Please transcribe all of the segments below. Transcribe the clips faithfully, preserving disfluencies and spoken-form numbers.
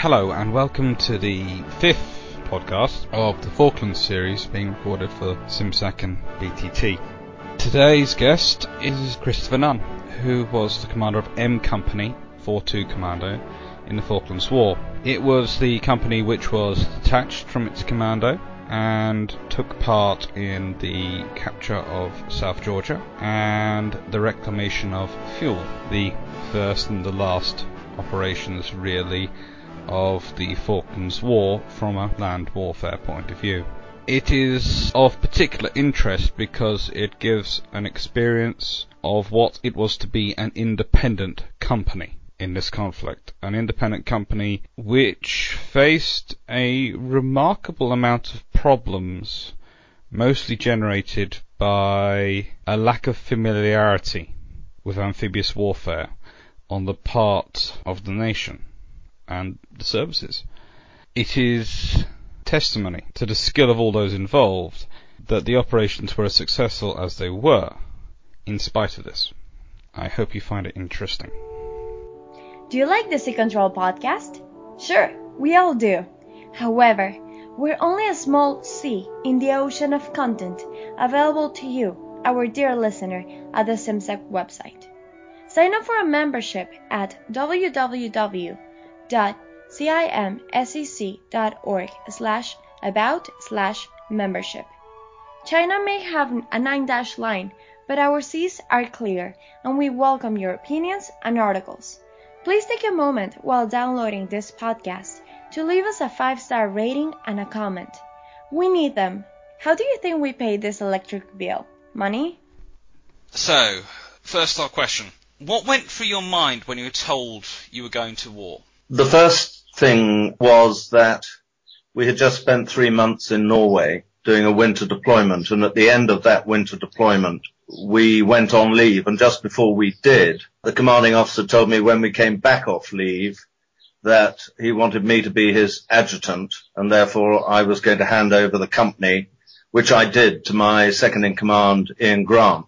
Hello and welcome to the fifth podcast of the Falklands series being recorded for SimSec and B T T. Today's guest is Christopher Nunn, who was the commander of M Company, four two Commando, in the Falklands War. It was the company which was detached from its commando and took part in the capture of South Georgia and the reclamation of fuel, the first and the last operations really of the Falklands War from a land warfare point of view. It is of particular interest because it gives an experience of what it was to be an independent company in this conflict. An independent company which faced a remarkable amount of problems, mostly generated by a lack of familiarity with amphibious warfare on the part of the nation and the services. It is testimony to the skill of all those involved that the operations were as successful as they were, in spite of this. I hope you find it interesting. Do you like the Sea Control podcast? Sure, we all do. However, we're only a small sea in the ocean of content available to you, our dear listener, at the SimSec website. Sign up for a membership at w w w dot simsec dot org slash about slash membership. China may have a nine dash line, but our seas are clear, and we welcome your opinions and articles. Please take a moment while downloading this podcast to leave us a five-star rating and a comment. We need them. How do you think we pay this electric bill? Money? So, first our question. What went through your mind when you were told you were going to war? The first thing was that we had just spent three months in Norway doing a winter deployment, and at the end of that winter deployment, we went on leave, and just before we did, the commanding officer told me when we came back off leave that he wanted me to be his adjutant, and therefore I was going to hand over the company, which I did, to my second-in-command, Ian Grant.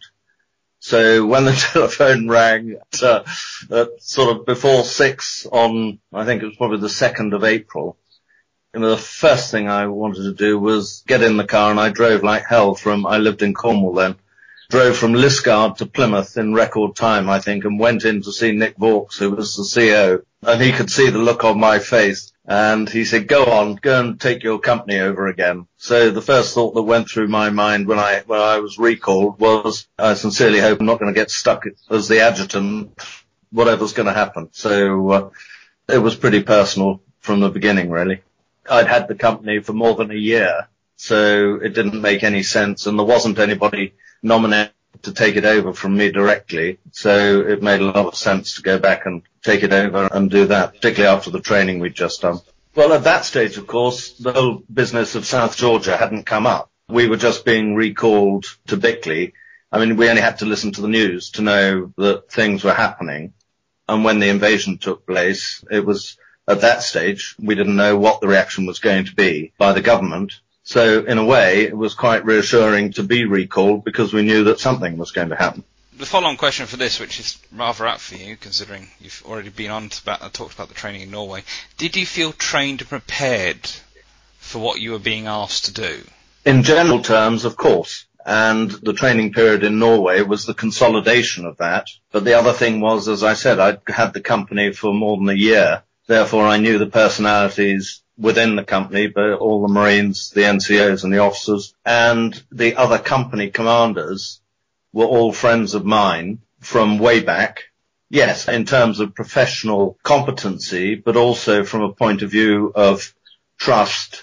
So when the telephone rang at, uh, at sort of before six on, I think it was probably the second of April, you know, the first thing I wanted to do was get in the car, and I drove like hell from, I lived in Cornwall then, drove from Liskeard to Plymouth in record time, I think, and went in to see Nick Vaux, who was the C E O, and he could see the look on my face, and he said, go on, go and take your company over again. So the first thought that went through my mind when I, when I was recalled was, I sincerely hope I'm not going to get stuck as the adjutant, whatever's going to happen. So uh, it was pretty personal from the beginning, really. I'd had the company for more than a year, so it didn't make any sense, and there wasn't anybody nominated to take it over from me directly, so it made a lot of sense to go back and take it over and do that, particularly after the training we'd just done. Well, at that stage, of course, the whole business of South Georgia hadn't come up. We were just being recalled to Bickley. I mean, we only had to listen to the news to know that things were happening, and when the invasion took place, it was at that stage, we didn't know what the reaction was going to be by the government. So in a way, it was quite reassuring to be recalled because we knew that something was going to happen. The follow-on question for this, which is rather apt for you, considering you've already been on to about, uh, talked about the training in Norway. Did you feel trained and prepared for what you were being asked to do? In general terms, of course. And the training period in Norway was the consolidation of that. But the other thing was, as I said, I'd had the company for more than a year. Therefore, I knew the personalities within the company, but all the Marines, the N C Os and the officers, and the other company commanders were all friends of mine from way back. Yes, in terms of professional competency, but also from a point of view of trust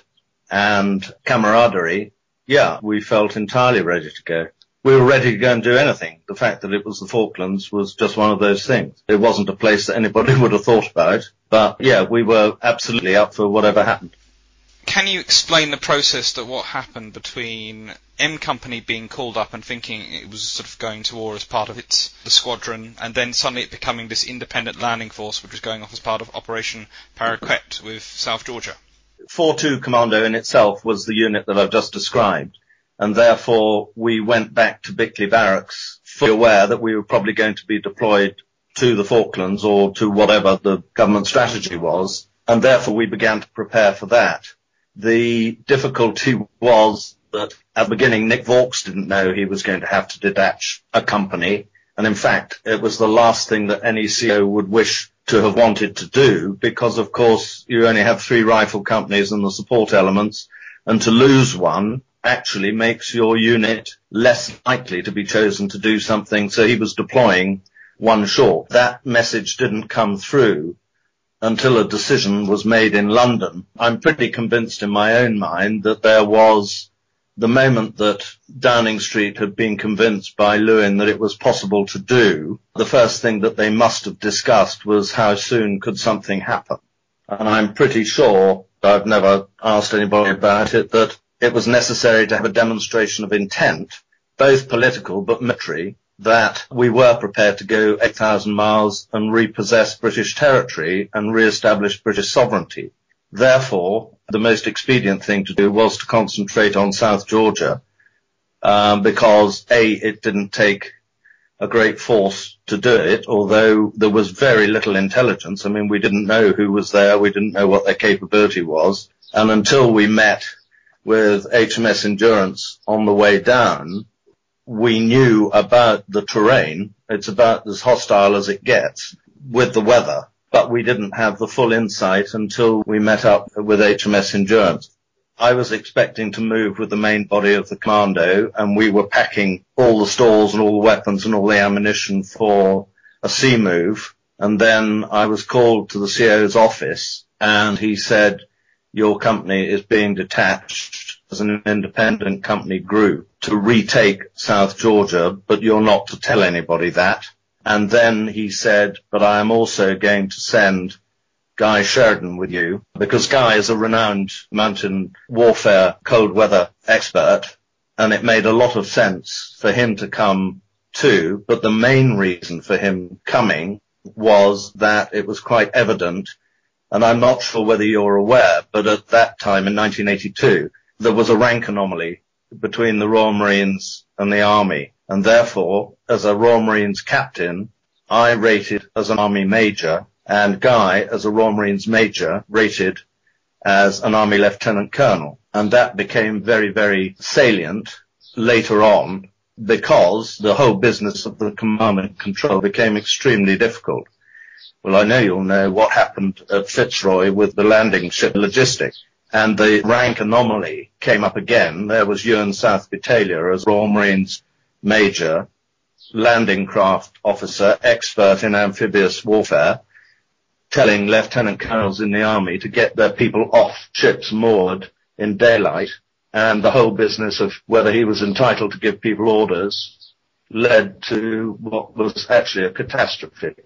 and camaraderie. Yeah, we felt entirely ready to go. We were ready to go and do anything. The fact that it was the Falklands was just one of those things. It wasn't a place that anybody would have thought about. But, yeah, we were absolutely up for whatever happened. Can you explain the process that what happened between M Company being called up and thinking it was sort of going to war as part of its the squadron, and then suddenly it becoming this independent landing force which was going off as part of Operation Paraquet with South Georgia? four two Commando in itself was the unit that I've just described. And therefore, we went back to Bickley Barracks fully aware that we were probably going to be deployed to the Falklands or to whatever the government strategy was. and therefore we began to prepare for that. The difficulty was that at the beginning, Nick Vaux didn't know he was going to have to detach a company. And in fact, it was the last thing that any C E O would wish to have wanted to do, because of course you only have three rifle companies and the support elements, and to lose one actually makes your unit less likely to be chosen to do something. So he was deploying one short. That message didn't come through until a decision was made in London. I'm pretty convinced in my own mind that there was the moment that Downing Street had been convinced by Lewin that it was possible to do, the first thing that they must have discussed was how soon could something happen. And I'm pretty sure, I've never asked anybody about it, that it was necessary to have a demonstration of intent, both political but military, that we were prepared to go eight thousand miles and repossess British territory and re-establish British sovereignty. Therefore, the most expedient thing to do was to concentrate on South Georgia, um, because A, it didn't take a great force to do it, although there was very little intelligence. I mean, we didn't know who was there, we didn't know what their capability was, and until we met with H M S Endurance on the way down, we knew about the terrain. It's about as hostile as it gets with the weather, but we didn't have the full insight until we met up with H M S Endurance. I was expecting to move with the main body of the commando, and we were packing all the stores and all the weapons and all the ammunition for a sea move. And then I was called to the C E O's office, and he said, your company is being detached as an independent company group to retake South Georgia, but you're not to tell anybody that. And then he said, but I am also going to send Guy Sheridan with you, because Guy is a renowned mountain warfare cold weather expert, and it made a lot of sense for him to come too. But the main reason for him coming was that it was quite evident, and I'm not sure whether you're aware, but at that time in nineteen eighty-two, there was a rank anomaly between the Royal Marines and the Army. And therefore, as a Royal Marines captain, I rated as an Army major, and Guy, as a Royal Marines major, rated as an Army lieutenant colonel. And that became very, very salient later on, because the whole business of the command and control became extremely difficult. Well, I know you'll know what happened at Fitzroy with the landing ship logistics. And the rank anomaly came up again. There was Ewan South Battalion as Royal Marines major, landing craft officer, expert in amphibious warfare, telling lieutenant colonels in the army to get their people off ships moored in daylight. And the whole business of whether he was entitled to give people orders led to what was actually a catastrophe.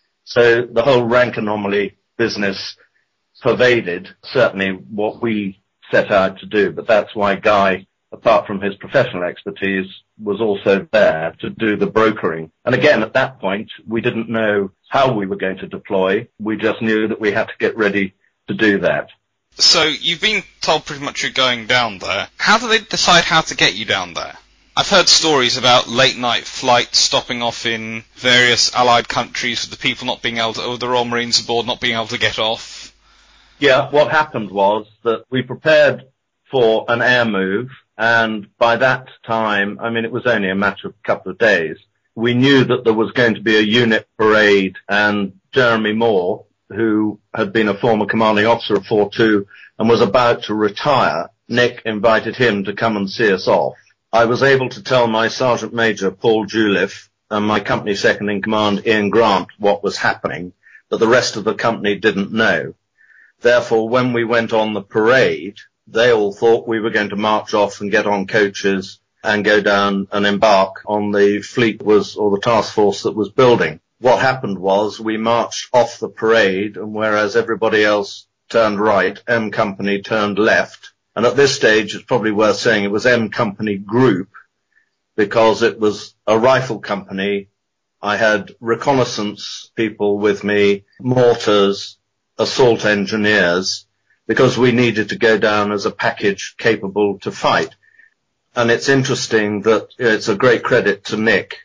So the whole rank anomaly business pervaded certainly what we set out to do, but that's why Guy, apart from his professional expertise, was also there to do the brokering. And again, at that point, we didn't know how we were going to deploy. We just knew that we had to get ready to do that. So you've been told pretty much you're going down there. How do they decide how to get you down there? I've heard stories about late night flights stopping off in various allied countries with the people not being able to, or the Royal Marines aboard not being able to get off. Yeah, what happened was that we prepared for an air move, and by that time, I mean, it was only a matter of a couple of days, we knew that there was going to be a unit parade, and Jeremy Moore, who had been a former commanding officer of four two and was about to retire, Nick invited him to come and see us off. I was able to tell my Sergeant Major, Paul Juliff, and my company second in command, Ian Grant, what was happening, but the rest of the company didn't know. Therefore, when we went on the parade, they all thought we were going to march off and get on coaches and go down and embark on the fleet was, or the task force that was building. What happened was we marched off the parade, and whereas everybody else turned right, M Company turned left. And at this stage, it's probably worth saying it was M Company Group, because it was a rifle company. I had reconnaissance people with me, mortars, assault engineers, because we needed to go down as a package capable to fight. And it's interesting that it's a great credit to Nick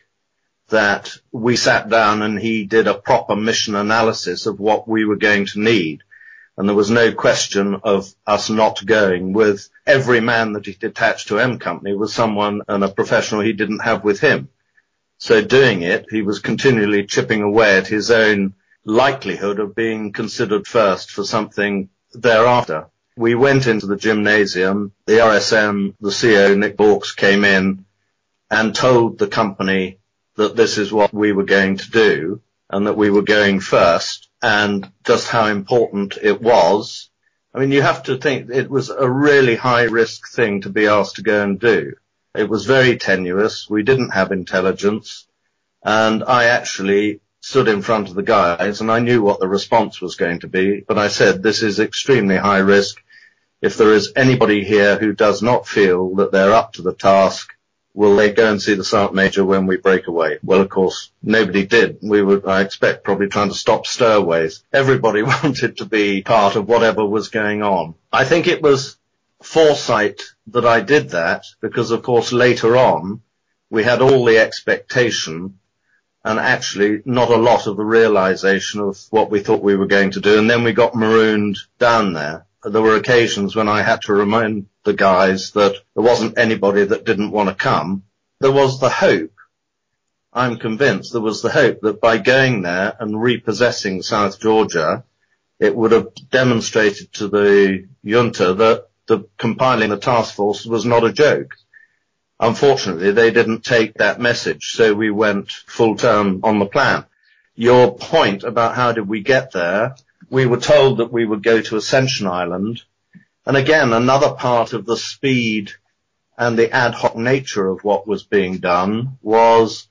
that we sat down and he did a proper mission analysis of what we were going to need. And there was no question of us not going, with every man that he detached to M Company was someone and a professional he didn't have with him. So doing it, he was continually chipping away at his own likelihood of being considered first for something thereafter. We went into the gymnasium, the R S M, the C E O, Nick Borks, came in and told the company that this is what we were going to do and that we were going first, and just how important it was. I mean, you have to think it was a really high-risk thing to be asked to go and do. It was very tenuous. We didn't have intelligence. And I actually stood in front of the guys, and I knew what the response was going to be. But I said, this is extremely high risk. If there is anybody here who does not feel that they're up to the task, will they go and see the Sergeant Major when we break away? Well, of course, nobody did. We were, I expect, probably trying to stop stowaways. Everybody wanted to be part of whatever was going on. I think it was foresight that I did that, because, of course, later on, we had all the expectation and actually not a lot of the realization of what we thought we were going to do. And then we got marooned down there. There were occasions when I had to remind the guys that there wasn't anybody that didn't want to come. There was the hope, I'm convinced, there was the hope that by going there and repossessing South Georgia, it would have demonstrated to the junta that the compiling the task force was not a joke. Unfortunately, they didn't take that message, so we went full term on the plan. Your point about how did we get there, we were told that we would go to Ascension Island. And again, another part of the speed and the ad hoc nature of what was being done was,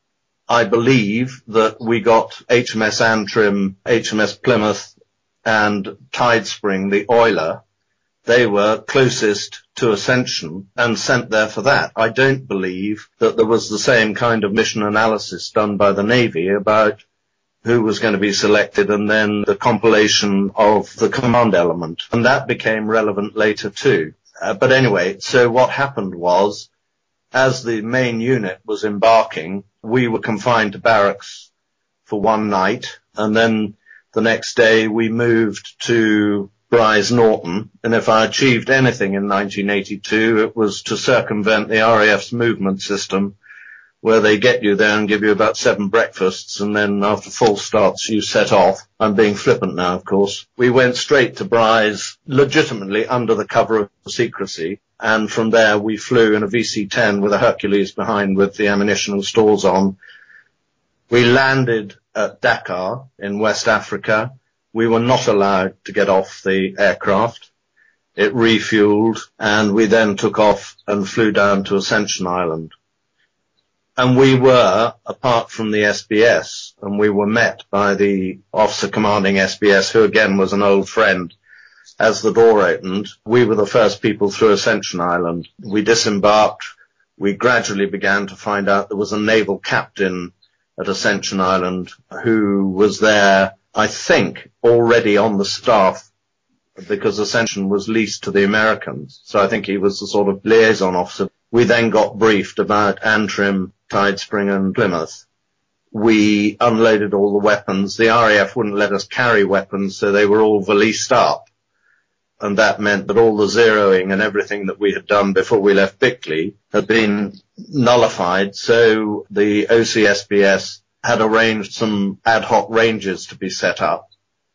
I believe, that we got H M S Antrim, H M S Plymouth, and Tidespring, the oiler. They were closest to Ascension and sent there for that. I don't believe that there was the same kind of mission analysis done by the Navy about who was going to be selected, and then the compilation of the command element. And that became relevant later too. Uh, but anyway, so what happened was, as the main unit was embarking, we were confined to barracks for one night, and then the next day we moved to Brize Norton. And if I achieved anything in nineteen eighty-two, it was to circumvent the R A F's movement system, where they get you there and give you about seven breakfasts, and then after full starts you set off. I'm being flippant now, of course. We went straight to Brize, legitimately under the cover of secrecy, and from there we flew in a V C ten with a Hercules behind with the ammunition and stores on. We landed at Dakar in West Africa. We were not allowed to get off the aircraft. It refueled, and we then took off and flew down to Ascension Island. And we were, apart from the S B S, and we were met by the officer commanding S B S, who again was an old friend. As the door opened, we were the first people through Ascension Island. We disembarked. We gradually began to find out there was a naval captain at Ascension Island who was there, I think, already on the staff, because Ascension was leased to the Americans. So I think he was the sort of liaison officer. We then got briefed about Antrim, Tidespring and Plymouth. We unloaded all the weapons. The R A F wouldn't let us carry weapons, so they were all valised up. And that meant that all the zeroing and everything that we had done before we left Bickley had been nullified. So the O C S B S had arranged some ad hoc ranges to be set up.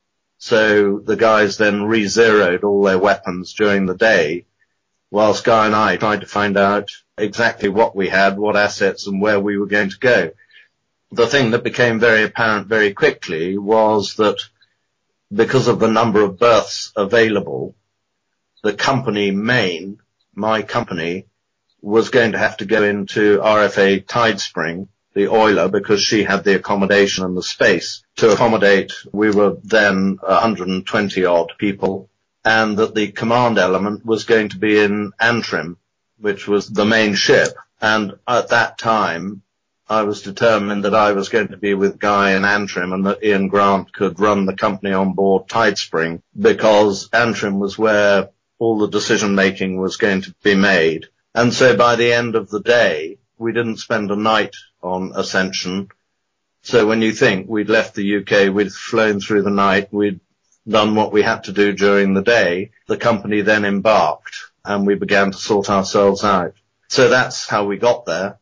So the guys then re-zeroed all their weapons during the day, whilst Guy and I tried to find out exactly what we had, what assets, and where we were going to go. The thing that became very apparent very quickly was that because of the number of berths available, the company Maine, my company, was going to have to go into R F A Tidespring, the oiler, because she had the accommodation and the space to accommodate. We were then one hundred twenty odd people, and that the command element was going to be in Antrim, which was the main ship. And at that time, I was determined that I was going to be with Guy in Antrim, and that Ian Grant could run the company on board Tidespring, because Antrim was where all the decision making was going to be made. And so by the end of the day, we didn't spend a night on Ascension. So when you think we'd left the U K, we'd flown through the night, we'd done what we had to do during the day, the company then embarked and we began to sort ourselves out. So that's how we got there.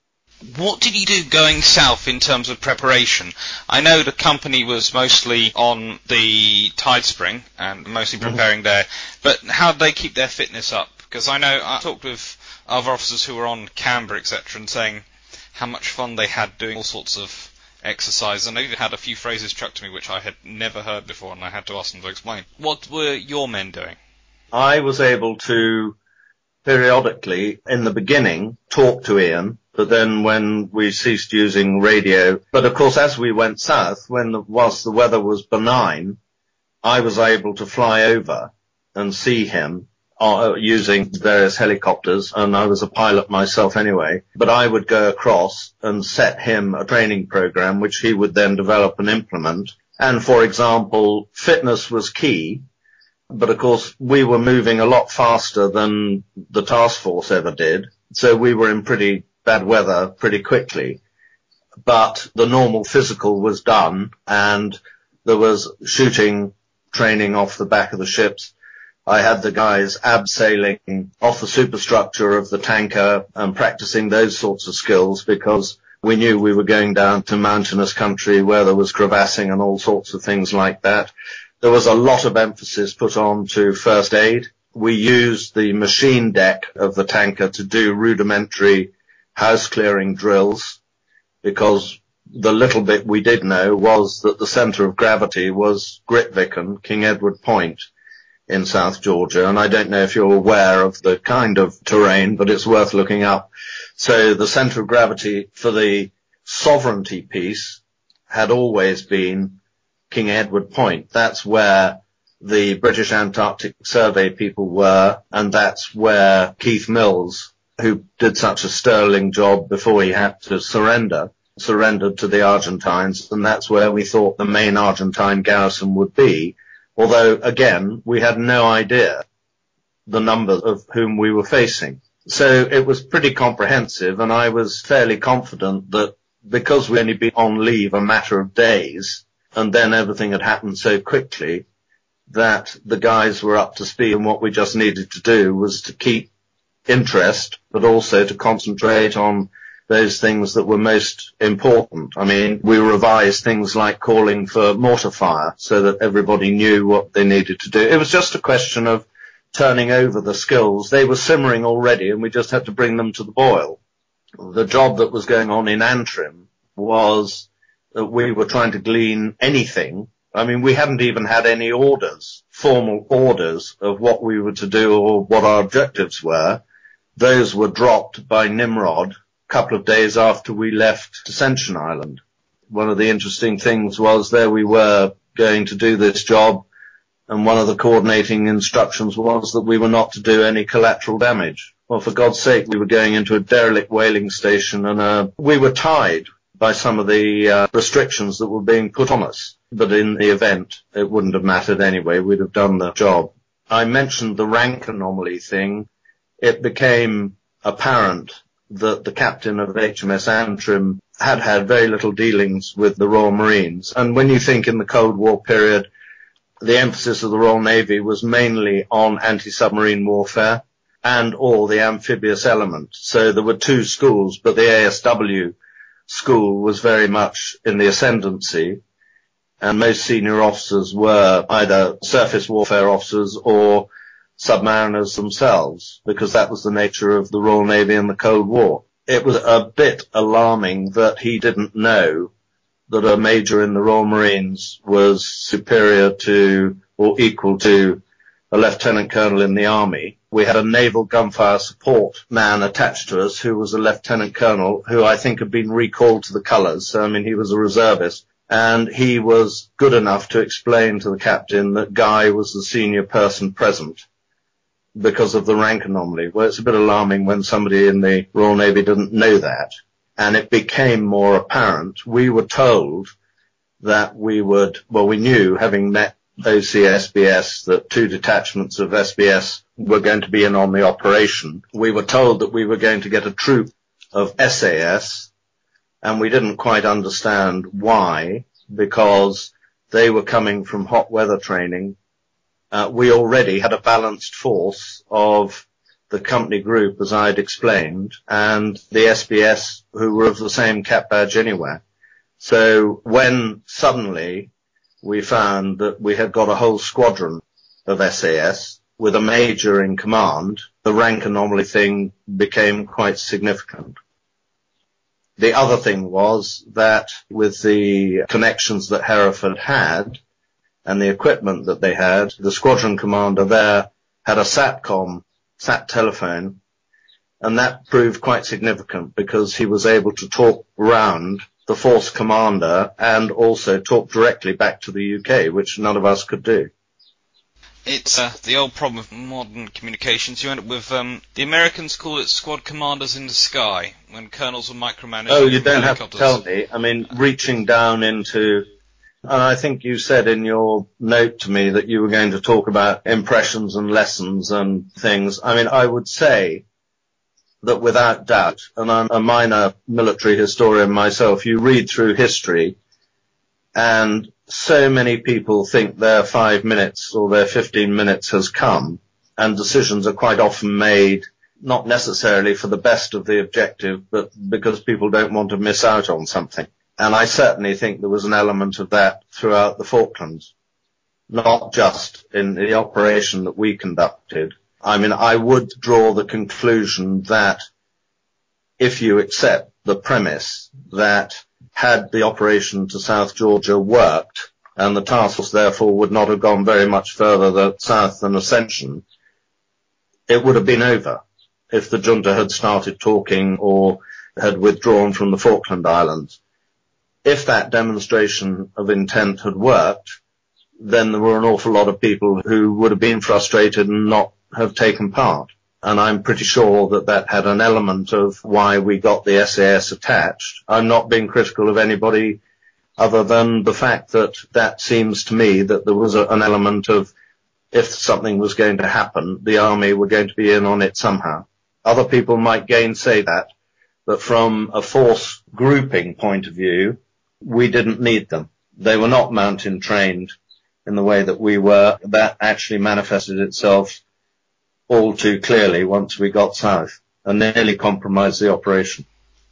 What did you do going south in terms of preparation? I know the company was mostly on the Tidespring and mostly preparing mm-hmm. there, but how did they keep their fitness up? Because I know I talked with other officers who were on Canberra, et cetera, and saying how much fun they had doing all sorts of exercise, and I even had a few phrases chucked to me which I had never heard before, and I had to ask them to explain. What were your men doing? I was able to periodically, in the beginning, talk to Ian, but then when we ceased using radio, but of course as we went south, when the, whilst the weather was benign, I was able to fly over and see him uh, using various helicopters, and I was a pilot myself anyway, but I would go across and set him a training program which he would then develop and implement. And for example, fitness was key, but of course we were moving a lot faster than the task force ever did, so we were in pretty bad weather pretty quickly. But the normal physical was done, and there was shooting training off the back of the ships. I had the guys abseiling off the superstructure of the tanker and practicing those sorts of skills, because we knew we were going down to mountainous country where there was crevassing and all sorts of things like that. There was a lot of emphasis put on to first aid. We used the machine deck of the tanker to do rudimentary house clearing drills, because the little bit we did know was that the centre of gravity was Grytviken, King Edward Point in South Georgia, and I don't know if you're aware of the kind of terrain, but it's worth looking up. So the centre of gravity for the sovereignty piece had always been King Edward Point. That's where the British Antarctic Survey people were, and that's where Keith Mills, who did such a sterling job before he had to surrender, surrendered to the Argentines, and that's where we thought the main Argentine garrison would be, although, again, we had no idea the numbers of whom we were facing. So it was pretty comprehensive, and I was fairly confident that because we'd only been on leave a matter of days, and then everything had happened so quickly, that the guys were up to speed, and what we just needed to do was to keep interest, but also to concentrate on those things that were most important. I mean, we revised things like calling for mortar fire so that everybody knew what they needed to do. It was just a question of turning over the skills. They were simmering already, and we just had to bring them to the boil. The job that was going on in Antrim was that we were trying to glean anything. I mean, we hadn't even had any orders, formal orders of what we were to do or what our objectives were. Those were dropped by Nimrod a couple of days after we left Ascension Island. One of the interesting things was there we were going to do this job, and one of the coordinating instructions was that we were not to do any collateral damage. Well, for God's sake, we were going into a derelict whaling station, and uh, we were tied by some of the uh, restrictions that were being put on us. But in the event, it wouldn't have mattered anyway. We'd have done the job. I mentioned the rank anomaly thing. It became apparent that the captain of H M S Antrim had had very little dealings with the Royal Marines. And when you think in the Cold War period, the emphasis of the Royal Navy was mainly on anti-submarine warfare and or the amphibious element. So there were two schools, but the A S W school was very much in the ascendancy, and most senior officers were either surface warfare officers or submariners themselves, because that was the nature of the Royal Navy in the Cold War. It was a bit alarming that he didn't know that a major in the Royal Marines was superior to or equal to a lieutenant colonel in the army. We had a naval gunfire support man attached to us who was a lieutenant colonel who I think had been recalled to the colours. So, I mean, he was a reservist. And he was good enough to explain to the captain that Guy was the senior person present because of the rank anomaly. Well, it's a bit alarming when somebody in the Royal Navy didn't know that. And it became more apparent. We were told that we would, well, we knew, having met O C S B S, that two detachments of S B S were going to be in on the operation. We were told that we were going to get a troop of S A S, and we didn't quite understand why, because They were coming from hot weather training. Uh, we already had a balanced force of the company group, as I'd explained, and the S B S, who were of the same cap badge anyway. So when suddenly we found that we had got a whole squadron of S A S with a major in command, the rank anomaly thing became quite significant. The other thing was that with the connections that Hereford had and the equipment that they had, the squadron commander there had a SATCOM, sat telephone, and that proved quite significant because he was able to talk round the force commander and also talk directly back to the U K, which none of us could do. It's uh, the old problem with modern communications. You end up with, um, the Americans call it squad commanders in the sky, when colonels are micromanaging. Oh, you don't have to tell me. I mean, reaching down into, and I think you said in your note to me that you were going to talk about impressions and lessons and things. I mean, I would say that without doubt, and I'm a minor military historian myself, you read through history and so many people think their five minutes or their fifteen minutes has come, and decisions are quite often made not necessarily for the best of the objective, but because people don't want to miss out on something. And I certainly think there was an element of that throughout the Falklands, not just in the operation that we conducted. I mean, I would draw the conclusion that if you accept the premise that had the operation to South Georgia worked, and the task force therefore would not have gone very much further south than Ascension, it would have been over if the junta had started talking or had withdrawn from the Falkland Islands. If that demonstration of intent had worked, then there were an awful lot of people who would have been frustrated and not have taken part. And I'm pretty sure that that had an element of why we got the S A S attached. I'm not being critical of anybody other than the fact that that seems to me that there was a, an element of if something was going to happen, the army were going to be in on it somehow. Other people might gainsay that, but from a force grouping point of view, we didn't need them. They were not mountain trained in the way that we were. That actually manifested itself all too clearly once we got south and nearly compromised the operation.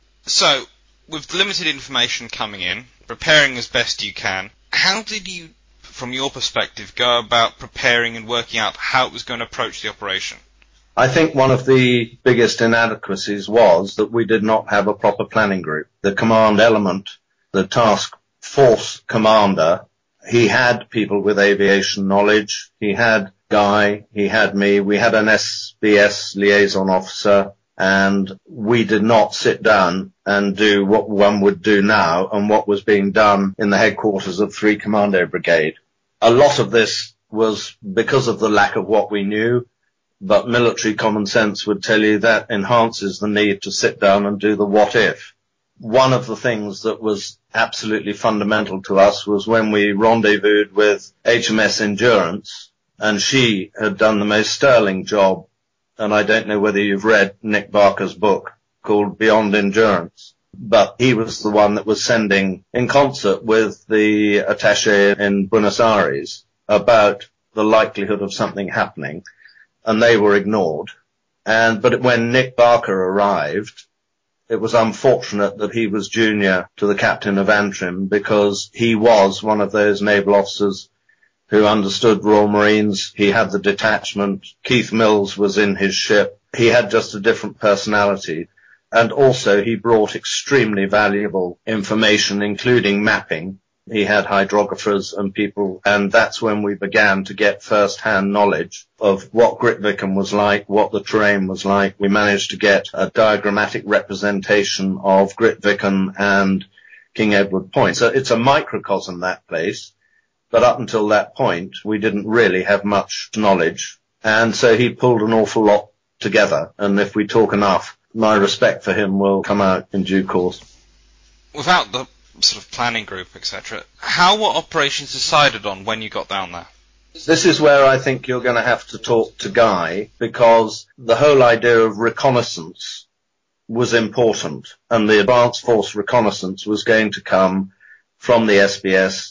So, with limited information coming in, preparing as best you can, how did you, from your perspective, go about preparing and working out how it was going to approach the operation? I think one of the biggest inadequacies was that we did not have a proper planning group. The command element, the task force commander, he had people with aviation knowledge, he had Guy, he had me, we had an S B S liaison officer, and we did not sit down and do what one would do now and what was being done in the headquarters of three Commando Brigade. A lot of this was because of the lack of what we knew, but military common sense would tell you that enhances the need to sit down and do the what if. One of the things that was absolutely fundamental to us was when we rendezvoused with H M S Endurance, and she had done the most sterling job, and I don't know whether you've read Nick Barker's book called Beyond Endurance, but he was the one that was sending, in concert with the attaché in Buenos Aires, about the likelihood of something happening, and they were ignored. And but when Nick Barker arrived, it was unfortunate that he was junior to the captain of Antrim, because he was one of those naval officers who understood Royal Marines. He had the detachment. Keith Mills was in his ship. He had just a different personality. And also he brought extremely valuable information, including mapping. He had hydrographers and people, and that's when we began to get first-hand knowledge of what Grytviken was like, what the terrain was like. We managed to get a diagrammatic representation of Grytviken and King Edward Point. So it's a microcosm, that place. But up until that point, we didn't really have much knowledge. And so he pulled an awful lot together. And if we talk enough, my respect for him will come out in due course. Without the sort of planning group, et cetera, how were operations decided on when you got down there? This is where I think you're going to have to talk to Guy, because the whole idea of reconnaissance was important. And the advanced force reconnaissance was going to come from the S B S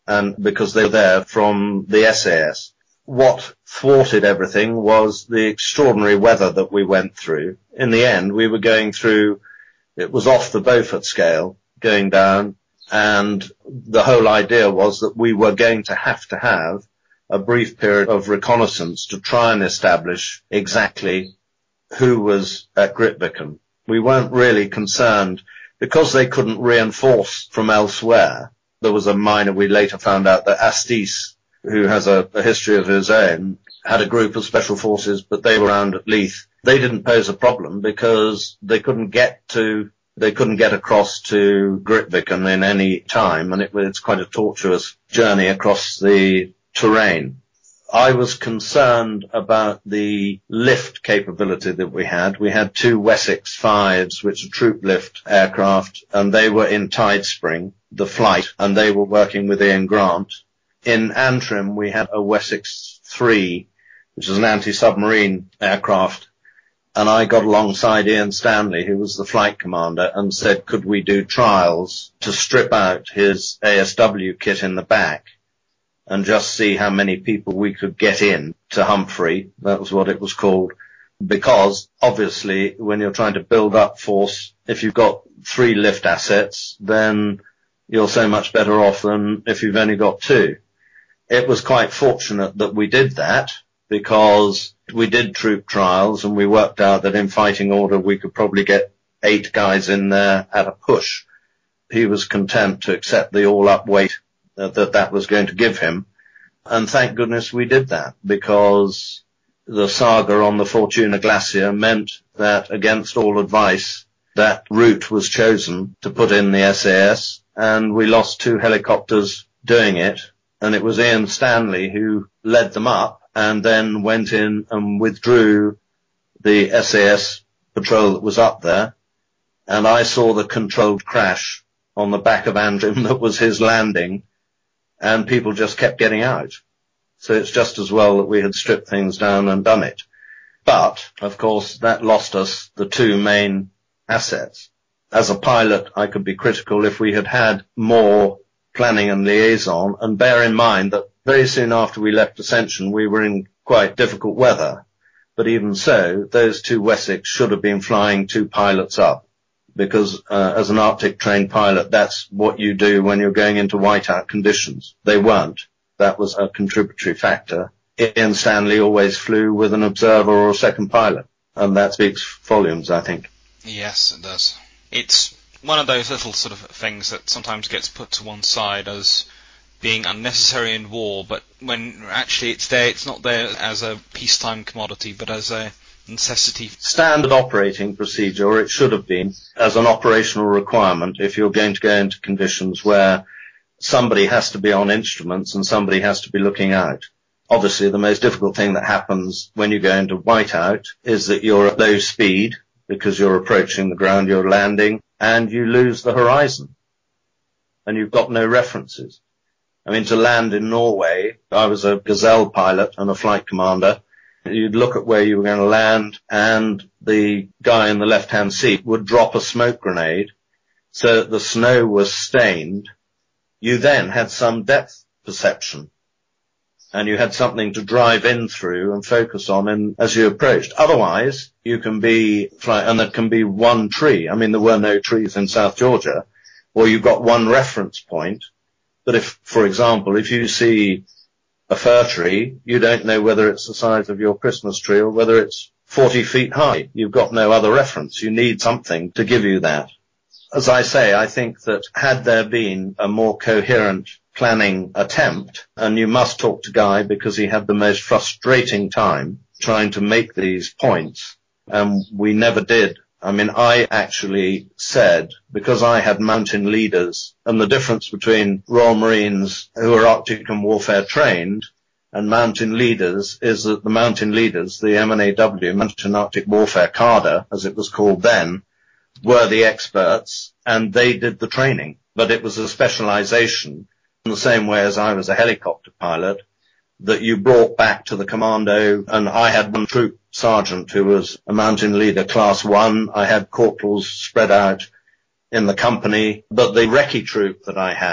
and because they were there from the S A S. What thwarted everything was the extraordinary weather that we went through. In the end, we were going through, it was off the Beaufort scale, going down, and the whole idea was that we were going to have to have a brief period of reconnaissance to try and establish exactly who was at Grytviken. We weren't really concerned, because they couldn't reinforce from elsewhere. There was a miner, we later found out that Astis, who has a, a history of his own, had a group of special forces, but they were around at Leith. They didn't pose a problem because they couldn't get to, they couldn't get across to Grytviken in any time, and it, it's quite a tortuous journey across the terrain. I was concerned about the lift capability that we had. We had two Wessex fives, which are troop lift aircraft, and they were in Tidespring, the flight, and they were working with Ian Grant. In Antrim, we had a Wessex three, which is an anti-submarine aircraft, and I got alongside Ian Stanley, who was the flight commander, and said, could we do trials to strip out his A S W kit in the back and just see how many people we could get in to Humphrey. That was what it was called. Because obviously when you're trying to build up force, if you've got three lift assets, then you're so much better off than if you've only got two. It was quite fortunate that we did that, because we did troop trials and we worked out that in fighting order we could probably get eight guys in there at a push. He was content to accept the all-up weight that that was going to give him. And thank goodness we did that, because the saga on the Fortuna Glacier meant that, against all advice, that route was chosen to put in the S A S, and we lost two helicopters doing it. And it was Ian Stanley who led them up and then went in and withdrew the S A S patrol that was up there. And I saw the controlled crash on the back of Antrim that was his landing, and people just kept getting out. So it's just as well that we had stripped things down and done it. But, of course, that lost us the two main assets. As a pilot, I could be critical if we had had more planning and liaison, and bear in mind that very soon after we left Ascension, we were in quite difficult weather. But even so, those two Wessex should have been flying two pilots up, because uh, as an Arctic trained pilot, that's what you do when you're going into whiteout conditions. They weren't. That was a contributory factor. Ian Stanley always flew with an observer or a second pilot, and that speaks volumes, I think. Yes, it does. It's one of those little sort of things that sometimes gets put to one side as being unnecessary in war, but when actually it's there, it's not there as a peacetime commodity, but as a necessity. Standard operating procedure, or it should have been, as an operational requirement if you're going to go into conditions where somebody has to be on instruments and somebody has to be looking out. Obviously, the most difficult thing that happens when you go into whiteout is that you're at low speed because you're approaching the ground, you're landing, and you lose the horizon. And you've got no references. I mean, to land in Norway, I was a Gazelle pilot and a flight commander. You'd look at where you were going to land, and the guy in the left-hand seat would drop a smoke grenade so that the snow was stained. You then had some depth perception, and you had something to drive in through and focus on in, as you approached. Otherwise, you can be fly, and there can be one tree. I mean, there were no trees in South Georgia, or you've got one reference point. But if, for example, if you see a fir tree, you don't know whether it's the size of your Christmas tree or whether it's forty feet high. You've got no other reference. You need something to give you that. As I say, I think that had there been a more coherent planning attempt, and you must talk to Guy because he had the most frustrating time trying to make these points, and we never did. I mean, I actually said, because I had mountain leaders, and the difference between Royal Marines who are Arctic and warfare trained and mountain leaders is that the mountain leaders, the M N A W, Mountain Arctic Warfare Cadre, as it was called then, were the experts, and they did the training. But it was a specialization, in the same way as I was a helicopter pilot, that you brought back to the commando. And I had one troop sergeant who was a mountain leader, class one. I had corporals spread out in the company. But the recce troop that I had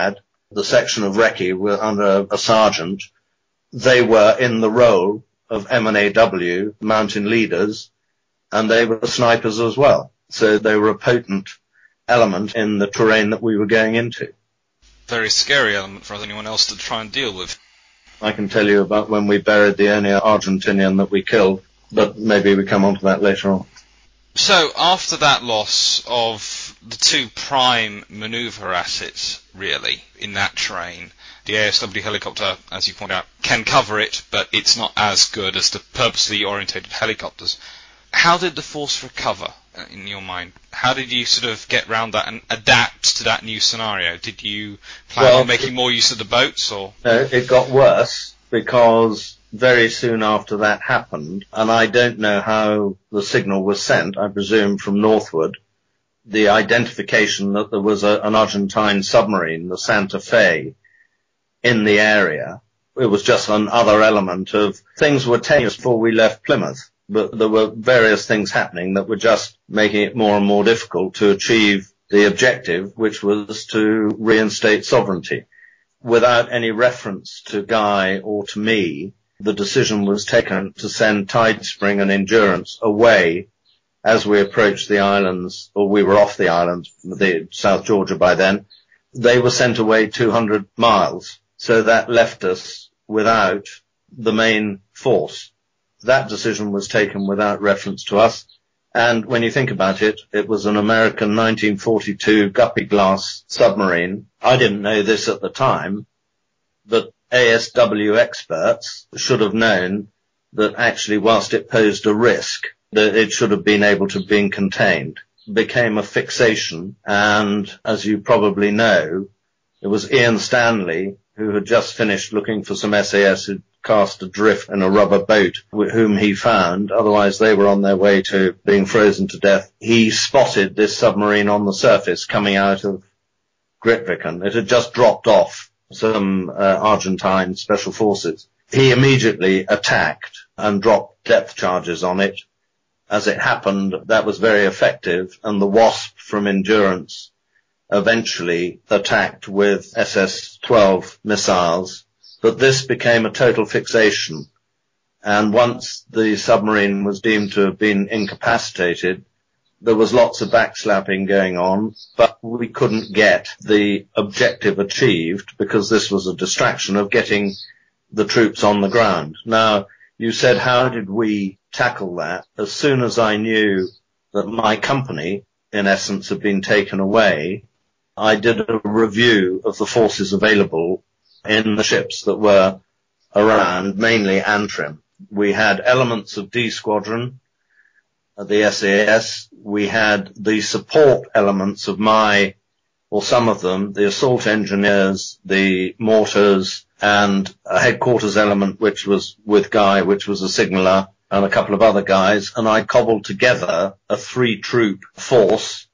the section of recce were under a sergeant. They were in the role of M and A W, mountain leaders, and they were snipers as well. So they were a potent element in the terrain that we were going into. Very scary element for anyone else to try and deal with. I can tell you about when we buried the only Argentinian that we killed, but maybe we come on to that later on. So, after that loss of the two prime manoeuvre assets, really, in that terrain, the A S W helicopter, as you point out, can cover it, but it's not as good as the purposely orientated helicopters. How did the force recover, in your mind? How did you sort of get round that and adapt to that new scenario? Did you plan well, on making more use of the boats, or? No, it got worse, because very soon after that happened, and I don't know how the signal was sent, I presume from northward, the identification that there was a, an Argentine submarine, the Santa Fe, in the area. It was just another element of things were tenuous before we left Plymouth, but there were various things happening that were just making it more and more difficult to achieve the objective, which was to reinstate sovereignty. Without any reference to Guy or to me, the decision was taken to send Tidespring and Endurance away as we approached the islands, or we were off the islands, the South Georgia by then. They were sent away two hundred miles, so that left us without the main force. That decision was taken without reference to us, and when you think about it, it was an American nineteen forty-two guppy-glass submarine. I didn't know this at the time, but A S W experts should have known that actually, whilst it posed a risk, that it should have been able to be contained. It became a fixation, and as you probably know, it was Ian Stanley, who had just finished looking for some S A S who'd cast adrift in a rubber boat, whom he found. Otherwise, they were on their way to being frozen to death. He spotted this submarine on the surface coming out of Grytviken. It had just dropped off some uh, Argentine special forces. He immediately attacked and dropped depth charges on it. As it happened, that was very effective, and the Wasp from Endurance eventually attacked with S S twelve missiles, but this became a total fixation. And once the submarine was deemed to have been incapacitated, there was lots of backslapping going on, but we couldn't get the objective achieved because this was a distraction of getting the troops on the ground. Now, you said, how did we tackle that? As soon as I knew that my company, in essence, had been taken away, I did a review of the forces available in the ships that were around, mainly Antrim. We had elements of D Squadron, the S A S. We had the support elements of my, or some of them, the assault engineers, the mortars, and a headquarters element which was with Guy, which was a signaller, and a couple of other guys, and I cobbled together a three-troop force,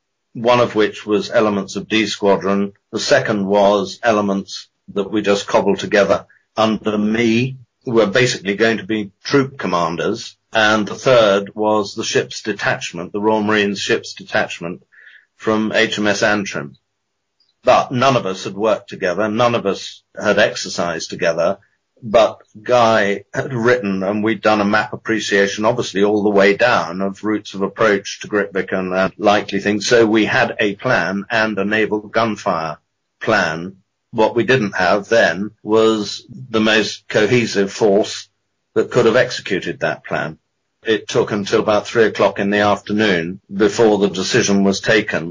one of which was elements of D Squadron. The second was elements that we just cobbled together under me, who were basically going to be troop commanders, and the third was the ship's detachment, the Royal Marines ship's detachment from H M S Antrim. But none of us had worked together, none of us had exercised together, but Guy had written, and we'd done a map appreciation, obviously all the way down, of routes of approach to Grytviken and likely things. So we had a plan and a naval gunfire plan. What we didn't have then was the most cohesive force that could have executed that plan. It took until about three o'clock in the afternoon before the decision was taken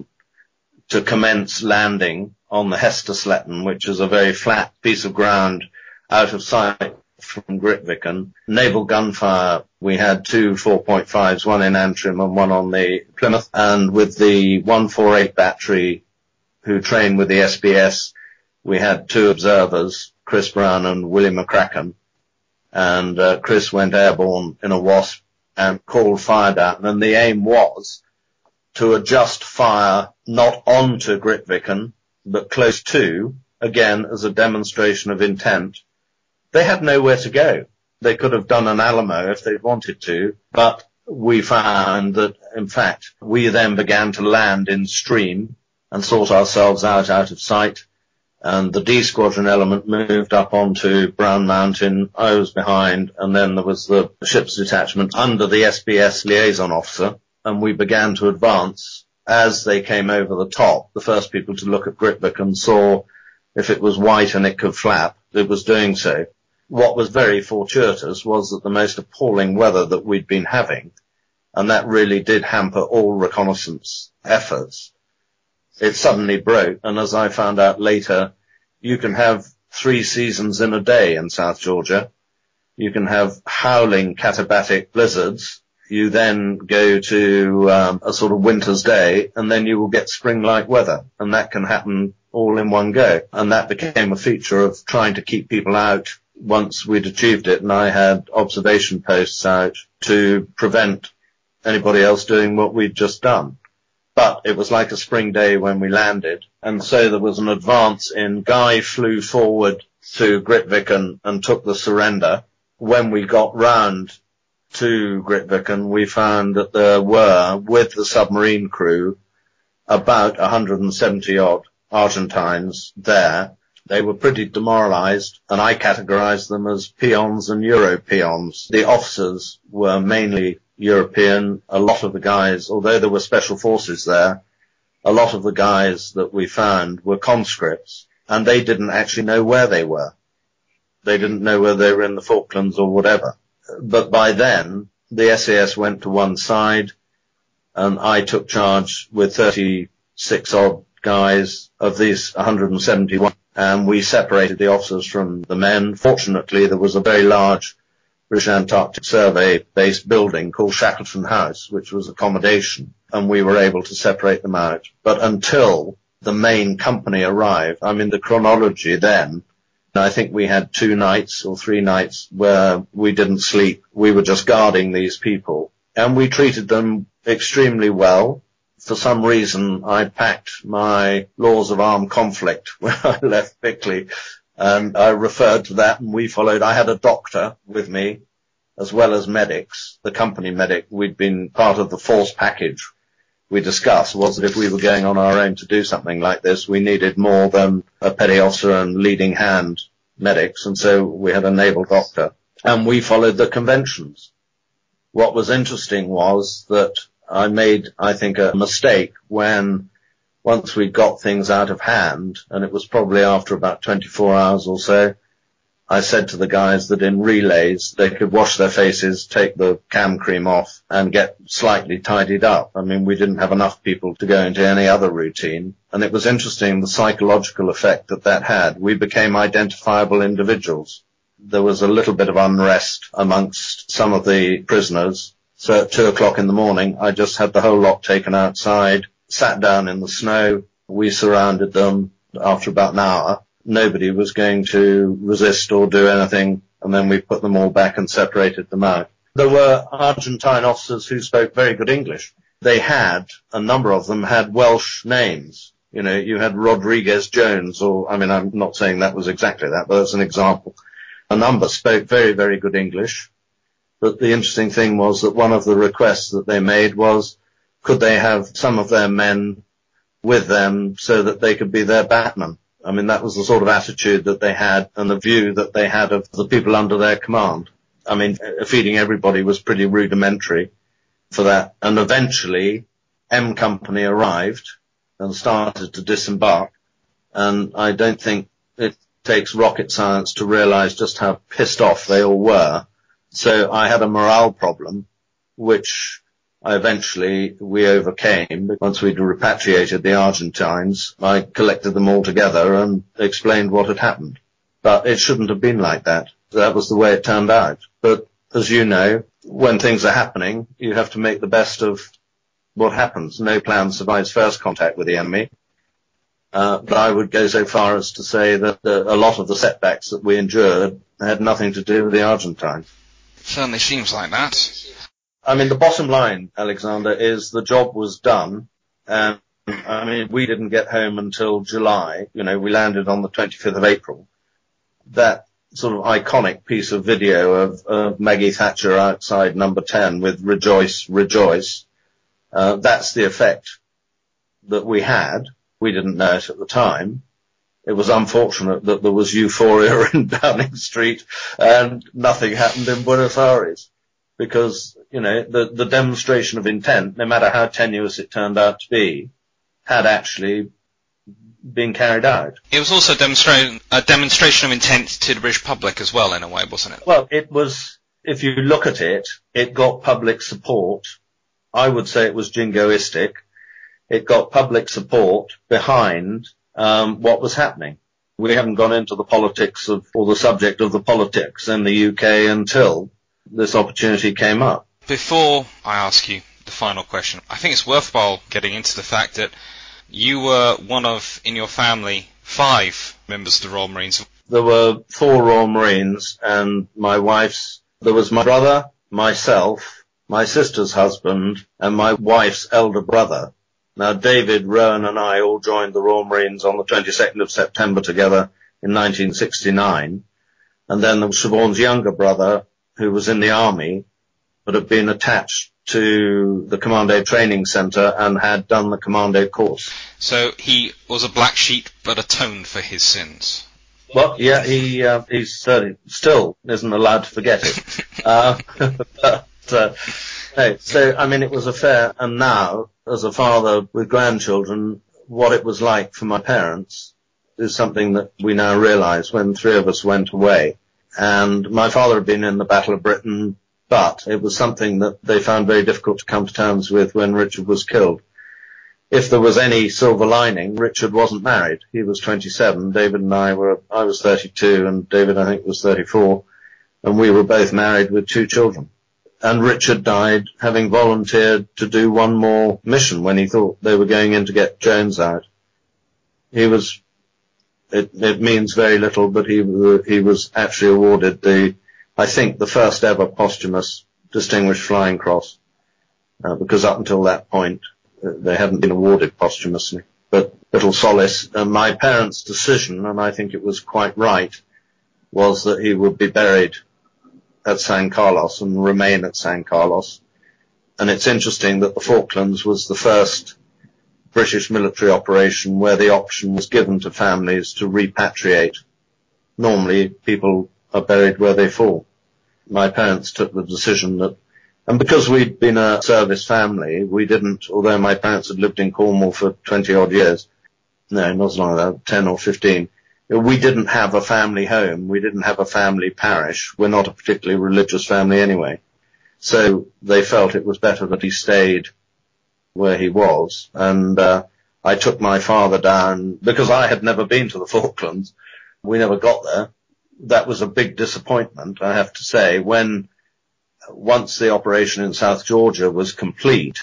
to commence landing on the Hestersletten, which is a very flat piece of ground out of sight from Grytviken. Naval gunfire, we had two four point fives, one in Antrim and one on the Plymouth, and with the one forty-eight battery who trained with the S B S, we had two observers, Chris Brown and Willie McCracken, and uh, Chris went airborne in a Wasp and called fire down, and the aim was to adjust fire not onto Grytviken, but close to, again, as a demonstration of intent. They had nowhere to go. They could have done an Alamo if they wanted to, but we found that, in fact, we then began to land in stream and sort ourselves out out of sight, and the D Squadron element moved up onto Brown Mountain. I was behind, and then there was the ship's detachment under the S B S liaison officer, and we began to advance. As they came over the top, the first people to look at Grytviken saw if it was white and it could flap, it was doing so. What was very fortuitous was that the most appalling weather that we'd been having, and that really did hamper all reconnaissance efforts, it suddenly broke. And as I found out later, you can have three seasons in a day in South Georgia. You can have howling katabatic blizzards. You then go to um, a sort of winter's day, and then you will get spring-like weather, and that can happen all in one go. And that became a feature of trying to keep people out once we'd achieved it, and I had observation posts out to prevent anybody else doing what we'd just done. But it was like a spring day when we landed, and so there was an advance in. Guy flew forward to Grytviken and took the surrender. When we got round to Grytviken, we found that there were, with the submarine crew, about one hundred seventy odd Argentines there. They were pretty demoralized, and I categorized them as peons and Euro peons. The officers were mainly European. A lot of the guys, although there were special forces there, a lot of the guys that we found were conscripts, and they didn't actually know where they were. They didn't know whether they were in the Falklands or whatever. But by then, the S A S went to one side, and I took charge with thirty-six odd guys of these one hundred seventy-one, and we separated the officers from the men. Fortunately, there was a very large British Antarctic Survey-based building called Shackleton House, which was accommodation, and we were able to separate them out. But until the main company arrived, I mean, the chronology then, I think we had two nights or three nights where we didn't sleep. We were just guarding these people, and we treated them extremely well. For some reason, I packed my Laws of Armed Conflict when I left Bickley, and I referred to that, and we followed. I had a doctor with me, as well as medics. The company medic, we'd been part of the force package we discussed, was that if we were going on our own to do something like this, we needed more than a petty officer and leading hand medics, and so we had a naval doctor, and we followed the conventions. What was interesting was that I made, I think, a mistake when, once we got things out of hand, and it was probably after about twenty-four hours or so, I said to the guys that in relays they could wash their faces, take the cam cream off, and get slightly tidied up. I mean, we didn't have enough people to go into any other routine. And it was interesting the psychological effect that that had. We became identifiable individuals. There was a little bit of unrest amongst some of the prisoners. So at two o'clock in the morning, I just had the whole lot taken outside, sat down in the snow. We surrounded them after about an hour. Nobody was going to resist or do anything, and then we put them all back and separated them out. There were Argentine officers who spoke very good English. They had, a number of them had Welsh names. You know, you had Rodriguez Jones, or, I mean, I'm not saying that was exactly that, but that's an example. A number spoke very, very good English. But the interesting thing was that one of the requests that they made was, could they have some of their men with them so that they could be their batmen? I mean, that was the sort of attitude that they had and the view that they had of the people under their command. I mean, feeding everybody was pretty rudimentary for that. And eventually, M Company arrived and started to disembark. And I don't think it takes rocket science to realize just how pissed off they all were. So I had a morale problem, which I eventually we overcame. Once we'd repatriated the Argentines, I collected them all together and explained what had happened. But it shouldn't have been like that. That was the way it turned out. But as you know, when things are happening, you have to make the best of what happens. No plan survives first contact with the enemy. Uh, but I would go so far as to say that the, a lot of the setbacks that we endured had nothing to do with the Argentines. Certainly seems like that. I mean, the bottom line, Alexander, is the job was done. And, I mean, we didn't get home until July. You know, we landed on the twenty-fifth of April. That sort of iconic piece of video of, of Maggie Thatcher outside number ten with Rejoice, Rejoice, uh, that's the effect that we had. We didn't know it at the time. It was unfortunate that there was euphoria in Downing Street and nothing happened in Buenos Aires, because, you know, the, the demonstration of intent, no matter how tenuous it turned out to be, had actually been carried out. It was also demonstra- a demonstration of intent to the British public as well, in a way, wasn't it? Well, it was, if you look at it, it got public support. I would say it was jingoistic. It got public support behind um, what was happening. We haven't gone into the politics of, or the subject of the politics in the U K until this opportunity came up. Before I ask you the final question, I think it's worthwhile getting into the fact that you were one of, in your family, five members of the Royal Marines. There were four Royal Marines, and my wife's, there was my brother, myself, my sister's husband, and my wife's elder brother. Now, David, Rowan, and I all joined the Royal Marines on the twenty-second of September together in nineteen sixty-nine. And then there was Siobhan's younger brother, who was in the army, but had been attached to the Commando Training Centre and had done the Commando course. So he was a black sheep, but atoned for his sins. Well, yeah, he uh, he's uh, still isn't allowed to forget it. uh, but, uh, no, so, I mean, it was a fair, and now, as a father with grandchildren, what it was like for my parents is something that we now realise when three of us went away. And my father had been in the Battle of Britain, but it was something that they found very difficult to come to terms with when Richard was killed. If there was any silver lining, Richard wasn't married. He was twenty-seven. David and I were, I was thirty-two, and David, I think, was thirty-four. And we were both married with two children. And Richard died having volunteered to do one more mission when he thought they were going in to get Jones out. He was, it, it means very little, but he, he was actually awarded the, I think, the first ever posthumous Distinguished Flying Cross, uh, because up until that point, uh, they hadn't been awarded posthumously. But little solace, uh, my parents' decision, and I think it was quite right, was that he would be buried at San Carlos and remain at San Carlos. And it's interesting that the Falklands was the first British military operation where the option was given to families to repatriate. Normally, people are buried where they fall. My parents took the decision that, and because we'd been a service family, we didn't, although my parents had lived in Cornwall for twenty odd years, no, not as long as that, ten or fifteen, we didn't have a family home. We didn't have a family parish. We're not a particularly religious family anyway. So they felt it was better that he stayed where he was. And uh, I took my father down, because I had never been to the Falklands. We never got there. That was a big disappointment, I have to say, when once the operation in South Georgia was complete,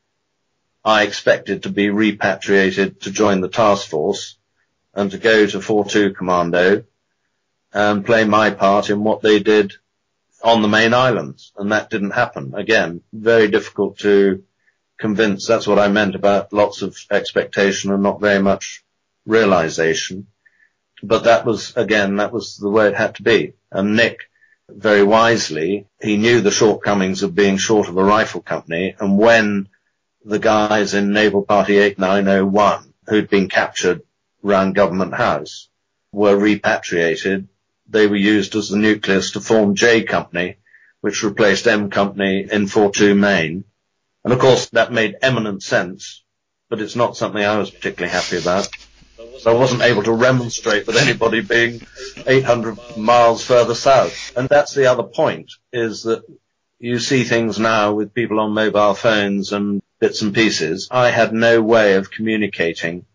I expected to be repatriated to join the task force and to go to four two Commando and play my part in what they did on the main islands. And that didn't happen. Again, very difficult to convince. That's what I meant about lots of expectation and not very much realization. But that was, again, that was the way it had to be. And Nick, very wisely, he knew the shortcomings of being short of a rifle company. And when the guys in Naval Party eight nine oh one, who'd been captured round Government House, were repatriated, they were used as the nucleus to form J Company, which replaced M Company in four two Maine. And of course that made eminent sense, but it's not something I was particularly happy about. I wasn't able to remonstrate with anybody being eight hundred miles further south. And that's the other point, is that you see things now with people on mobile phones and bits and pieces. I had no way of communicating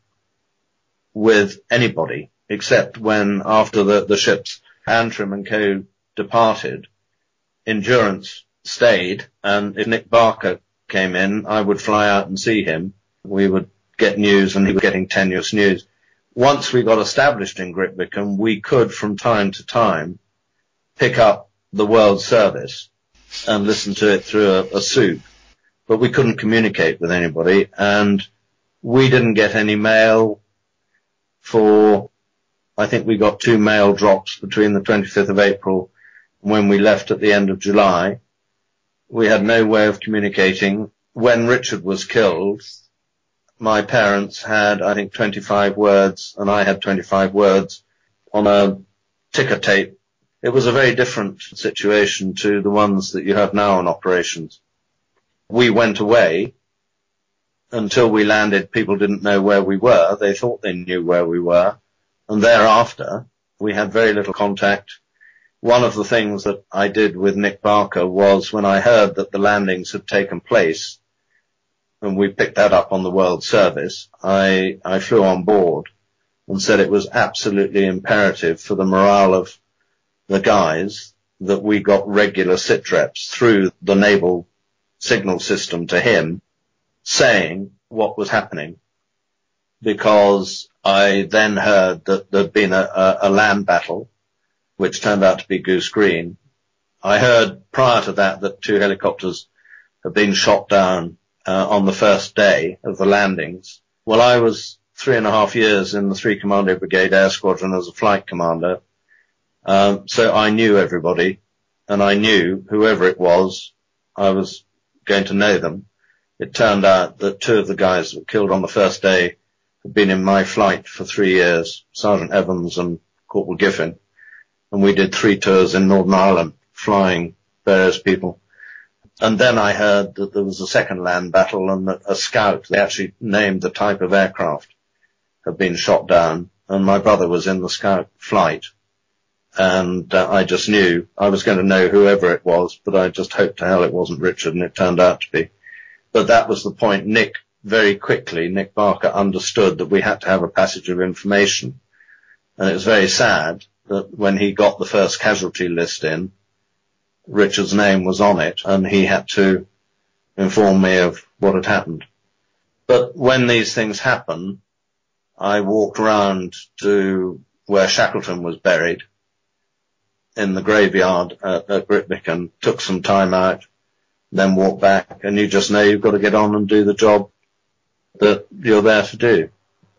with anybody, except when, after the, the ships, Antrim and Co. departed, Endurance stayed, and if Nick Barker came in, I would fly out and see him. We would get news, and he was getting tenuous news. Once we got established in Grytviken, we could, from time to time, pick up the World Service and listen to it through a, a soup, but we couldn't communicate with anybody, and we didn't get any mail for, I think we got two mail drops between the twenty-fifth of April and when we left at the end of July. We had no way of communicating. When Richard was killed, my parents had, I think, twenty-five words, and I had twenty-five words on a ticker tape. It was a very different situation to the ones that you have now in operations. We went away. Until we landed, people didn't know where we were. They thought they knew where we were. And thereafter, we had very little contact. One of the things that I did with Nick Barker was when I heard that the landings had taken place, and we picked that up on the World Service, I, I flew on board and said it was absolutely imperative for the morale of the guys that we got regular sit reps through the naval signal system to him, saying what was happening, because I then heard that there'd been a, a, a land battle, which turned out to be Goose Green. I heard prior to that that two helicopters had been shot down uh, on the first day of the landings. Well, I was three and a half years in the three Commando Brigade Air Squadron as a flight commander, um, so I knew everybody, and I knew whoever it was, I was going to know them. It turned out that two of the guys that were killed on the first day had been in my flight for three years, Sergeant Evans and Corporal Giffin, and we did three tours in Northern Ireland, flying various people. And then I heard that there was a second land battle, and that a scout, they actually named the type of aircraft, had been shot down, and my brother was in the scout flight. And uh, I just knew I was going to know whoever it was, but I just hoped to hell it wasn't Richard, and it turned out to be. But that was the point. Nick, very quickly, Nick Barker understood that we had to have a passage of information. And it was very sad that when he got the first casualty list in, Richard's name was on it, and he had to inform me of what had happened. But when these things happen, I walked round to where Shackleton was buried in the graveyard at, at Grytviken, took some time out, then walk back, and you just know you've got to get on and do the job that you're there to do.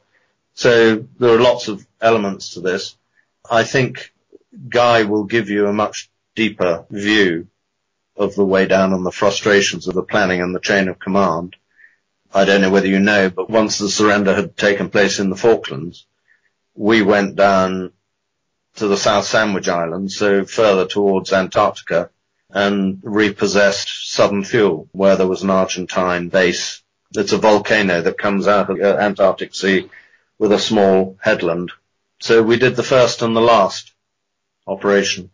So there are lots of elements to this. I think Guy will give you a much deeper view of the way down and the frustrations of the planning and the chain of command. I don't know whether you know, but once the surrender had taken place in the Falklands, we went down to the South Sandwich Islands, so further towards Antarctica, and repossessed Southern Fuel, where there was an Argentine base. It's a volcano that comes out of the Antarctic Sea with a small headland. So we did the first and the last operation.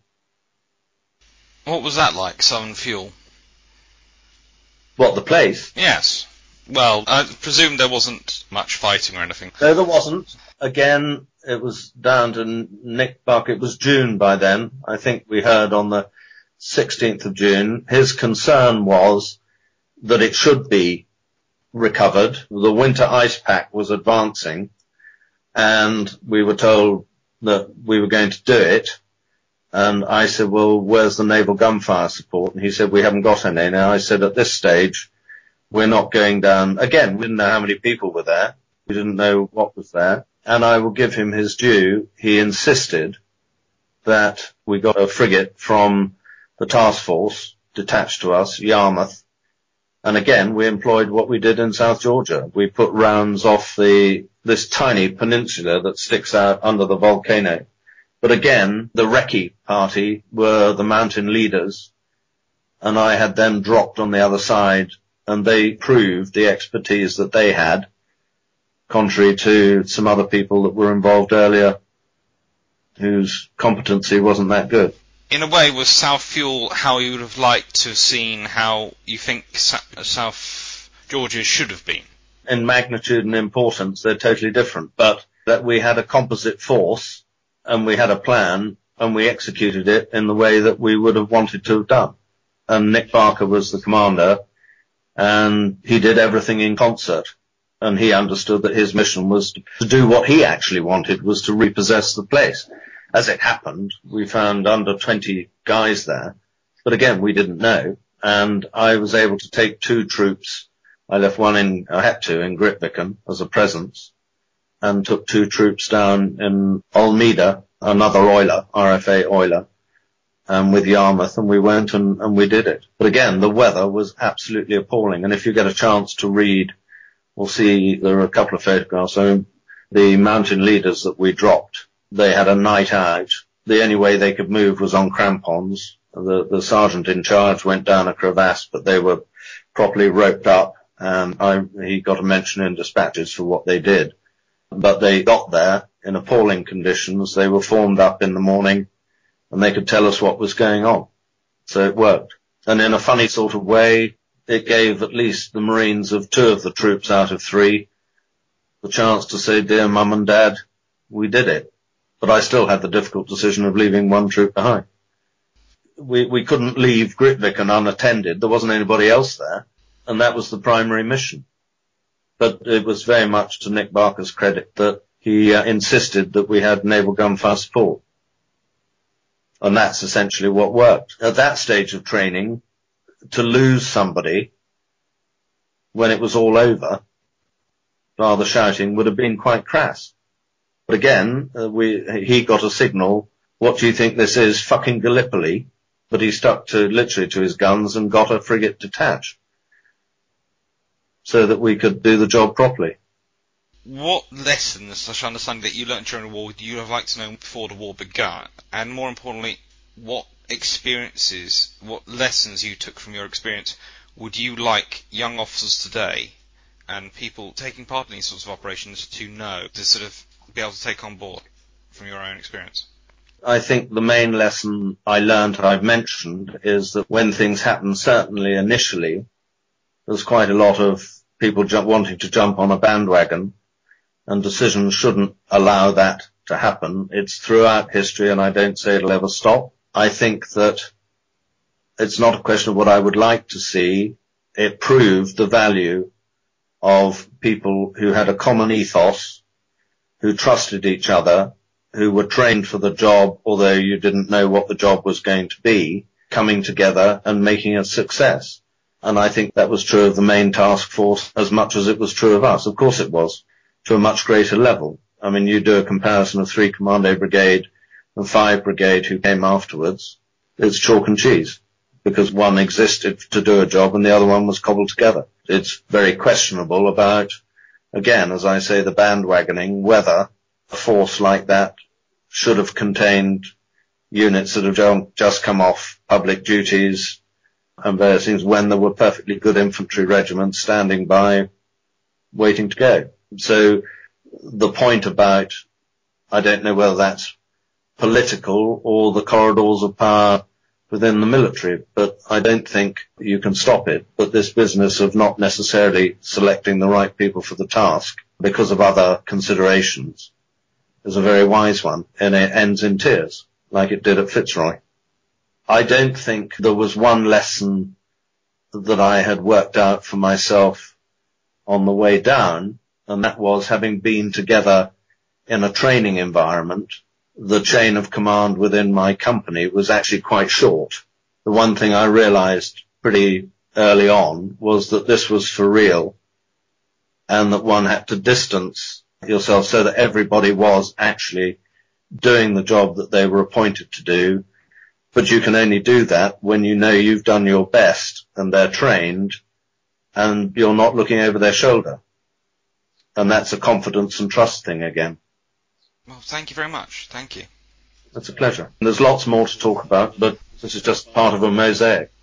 What was that like, Southern Fuel? What, the place? Yes. Well, I presume there wasn't much fighting or anything. No, there wasn't. Again, it was down to Nick Buck. It was June by then. I think we heard on the sixteenth of June. His concern was that it should be recovered. The winter ice pack was advancing, and we were told that we were going to do it. And I said, well, where's the naval gunfire support? And he said, we haven't got any. Now, I said, at this stage, we're not going down. Again, we didn't know how many people were there. We didn't know what was there. And I will give him his due. He insisted that we got a frigate from the task force detached to us, Yarmouth. And again, we employed what we did in South Georgia. We put rounds off the this tiny peninsula that sticks out under the volcano. But again, the recce party were the mountain leaders, and I had them dropped on the other side, and they proved the expertise that they had, contrary to some other people that were involved earlier whose competency wasn't that good. In a way, was South Fuel how you would have liked to have seen how you think South Georgia should have been? In magnitude and importance, they're totally different, but that we had a composite force, and we had a plan, and we executed it in the way that we would have wanted to have done. And Nick Barker was the commander, and he did everything in concert. And he understood that his mission was to do what he actually wanted, was to repossess the place. As it happened, we found under twenty guys there, but again, we didn't know. And I was able to take two troops. I left one in, I had to, in Grytviken as a presence, and took two troops down in Almeida, another oiler, R F A oiler, um, with Yarmouth, and we went and, and we did it. But again, the weather was absolutely appalling. And if you get a chance to read will see there are a couple of photographs. So the mountain leaders that we dropped, they had a night out. The only way they could move was on crampons. The, the sergeant in charge went down a crevasse, but they were properly roped up, and I, he got a mention in dispatches for what they did. But they got there in appalling conditions. They were formed up in the morning, and they could tell us what was going on. So it worked. And in a funny sort of way, it gave at least the Marines of two of the troops out of three the chance to say, dear Mum and Dad, we did it. But I still had the difficult decision of leaving one troop behind. We, we couldn't leave Grytviken unattended. There wasn't anybody else there. And that was the primary mission. But it was very much to Nick Barker's credit that he uh, insisted that we had naval gunfire support. And that's essentially what worked. At that stage of training, to lose somebody when it was all over, rather shouting, would have been quite crass. But again, uh, we, he got a signal, what do you think this is, fucking Gallipoli? But he stuck to, literally to his guns and got a frigate detached so that we could do the job properly. What lessons, I should understand, that you learnt during the war, would you have liked to know before the war began? And more importantly, what experiences, what lessons you took from your experience would you like young officers today and people taking part in these sorts of operations to know, to sort of be able to take on board from your own experience? I think the main lesson I learned, I've mentioned, is that when things happen, certainly initially, there's quite a lot of people jump, wanting to jump on a bandwagon, and decisions shouldn't allow that to happen. It's throughout history, and I don't say it'll ever stop. I think that it's not a question of what I would like to see. It proved the value of people who had a common ethos, who trusted each other, who were trained for the job, although you didn't know what the job was going to be, coming together and making a success. And I think that was true of the main task force as much as it was true of us. Of course it was, to a much greater level. I mean, you do a comparison of three Commando Brigade and five Brigade who came afterwards. It's chalk and cheese, because one existed to do a job and the other one was cobbled together. It's very questionable about, again, as I say, the bandwagoning, whether a force like that should have contained units that have just come off public duties and various things, when there were perfectly good infantry regiments standing by waiting to go. So the point about, I don't know whether that's political or the corridors of power within the military, but I don't think you can stop it. But this business of not necessarily selecting the right people for the task because of other considerations is a very wise one, and it ends in tears, like it did at Fitzroy. I don't think there was one lesson that I had worked out for myself on the way down, and that was, having been together in a training environment, the chain of command within my company was actually quite short. The one thing I realized pretty early on was that this was for real, and that one had to distance yourself so that everybody was actually doing the job that they were appointed to do. But you can only do that when you know you've done your best and they're trained and you're not looking over their shoulder. And that's a confidence and trust thing again. Well, thank you very much. Thank you. It's a pleasure. And there's lots more to talk about, but this is just part of a mosaic.